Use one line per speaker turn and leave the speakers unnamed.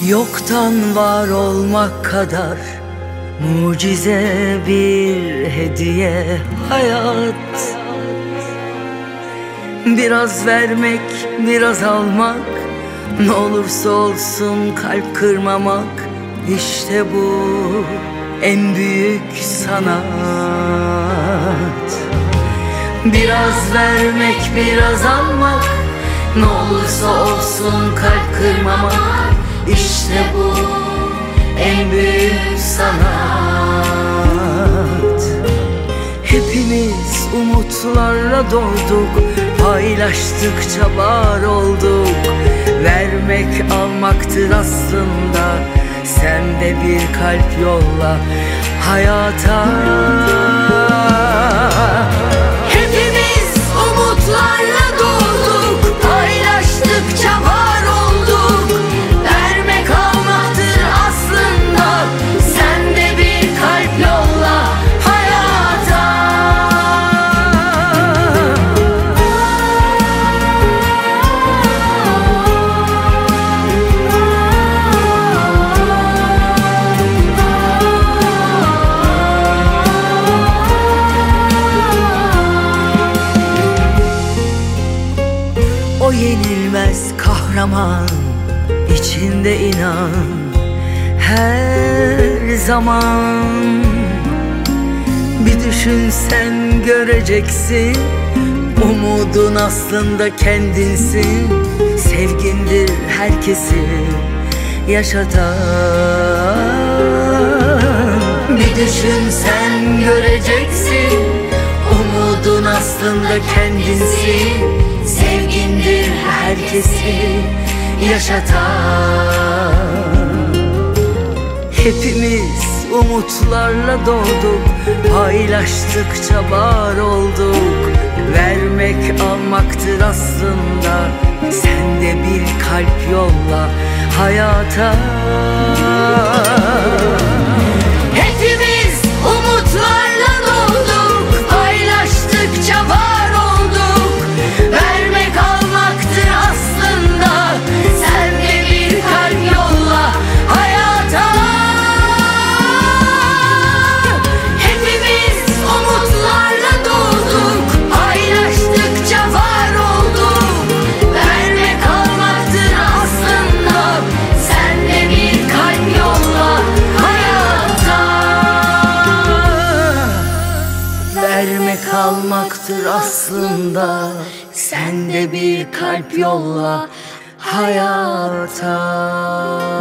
Yoktan var olmak kadar mucize bir hediye hayat. Biraz vermek, biraz almak, ne olursa olsun kalp kırmamak, İşte bu en büyük sanat. Biraz vermek, biraz almak, ne olursa olsun kalp kırmamak, İşte bu en büyük sanat. Hepimiz umutlarla doyduk, paylaştıkça var olduk. Vermek almaktır aslında, sen de bir kalp yolla hayata. Hepimiz umutlarla doğduk, paylaştıkça var olduk. Vermek almaktır aslında, sen de bir kalp yolla hayata. O yenilmez kahraman, içinde inan her zaman. Bir düşünsen göreceksin, umudun aslında kendinsin. Sevgindir herkesi yaşatan. Bir düşünsen göreceksin, umudun aslında kendinsin. Sevgindir herkesi yaşatan. Hepimiz umutlarla doğduk, paylaştıkça var olduk. Vermek almaktır aslında, sen de bir kalp yolla hayata. Hepimiz umutlarla doğduk, paylaştıkça var olduk. Vermek almaktır aslında, sen de bir kalp yolla hayata. Hepimiz umutlarla doğduk, paylaştıkça var olduk. Vermek almaktır aslında, sen de bir kalp yolla hayata. Vermek almaktır aslında, sen de bir kalp yolla hayata.